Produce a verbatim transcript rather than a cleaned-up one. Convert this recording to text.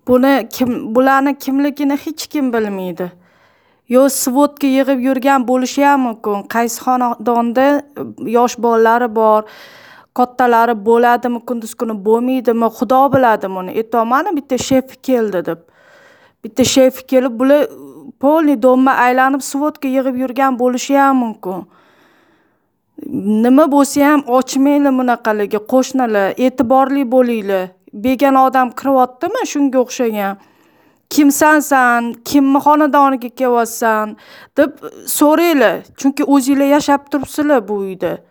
Buni kim, bularni kimligini hech kim bilmaydi. Yo svodga yig'ib yurgan bo'lishi ham mumkin. Qaysi xonadonda yosh bolalari bor, kattalari bo'ladimi, kunduz kuni bo'lmaydimi, Xudo biladi buni. Aytolmadim bitta shef keldi deb. Bitta shef kelib, bular polniy domma aylanib svodga yig'ib yurgan bo'lishi ham mumkin. Nima bo'lsa ham ochmanglar bunaqaligi, qo'shnilar, e'tiborli bo'linglar. Begona odam kiryaptimi shunga o'xshagan. Kimsan san, kimni xonadoniga kelyapsan deb so'ranglar. Chunki o'zinglar yashab turibsizlar bu uyda.